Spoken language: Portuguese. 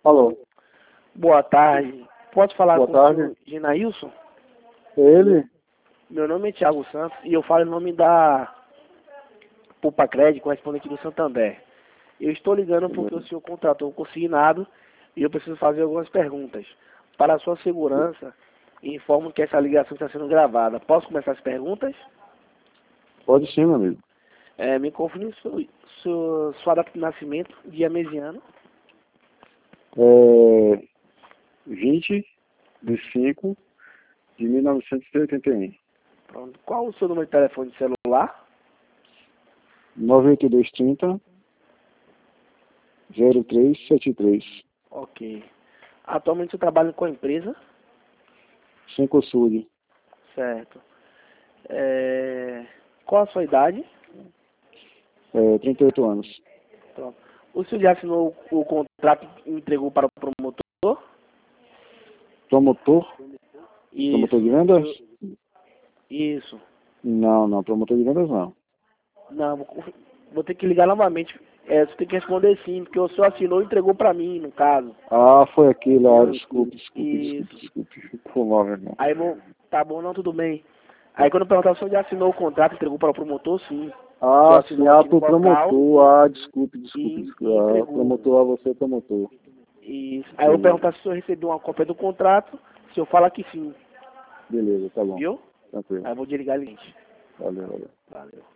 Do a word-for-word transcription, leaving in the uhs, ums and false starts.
Alô, Boa tarde. Posso falar boa com tarde. o senhor Ginailson? Ele? Meu nome é Thiago Santos e eu falo em nome da Poupa Crédito, correspondente do Santander. Eu estou ligando porque o senhor contratou um consignado e eu preciso fazer algumas perguntas. Para a sua segurança, informo que essa ligação está sendo gravada. Posso começar as perguntas? Pode sim, meu amigo. É, me confirme su- su- sua data de nascimento, dia, mês e ano. É vinte de cinco de mil novecentos e oitenta e um. Pronto. Qual o seu número de telefone de celular? noventa e dois trinta zero três setenta e três. Ok. Atualmente você trabalha com a empresa? cinco Sul. Certo. É, Qual a sua idade? É, trinta e oito anos. Pronto. O senhor já assinou o o contrato e entregou para o promotor? Promotor? Isso. Promotor de O vendas? senhor- Isso. Não, não. Promotor de vendas não. Não, vou, conf- vou ter que ligar novamente. É, você tem que responder sim, porque o senhor assinou e entregou para mim, no caso. Ah, foi aqui lá. Entendeu? Desculpe, desculpe, desculpe, Isso. desculpe. Foi mal, meu irmão. Aí vou. Tá bom, não, tudo bem. Aí quando eu perguntar se o senhor já assinou o contrato e entregou para o promotor, sim. O senhor Ah, sim. assinou Ah, aqui no pro local promotor. Ah, desculpe, desculpe, e, desculpe. e Ah, entregou. promotor, ah, você é promotor. Isso. Aí eu vou perguntar se o senhor recebeu uma cópia do contrato. Se o senhor fala que sim, Beleza, tá bom. viu? Tranquilo. Aí eu vou desligar a lente. Valeu, valeu. Valeu.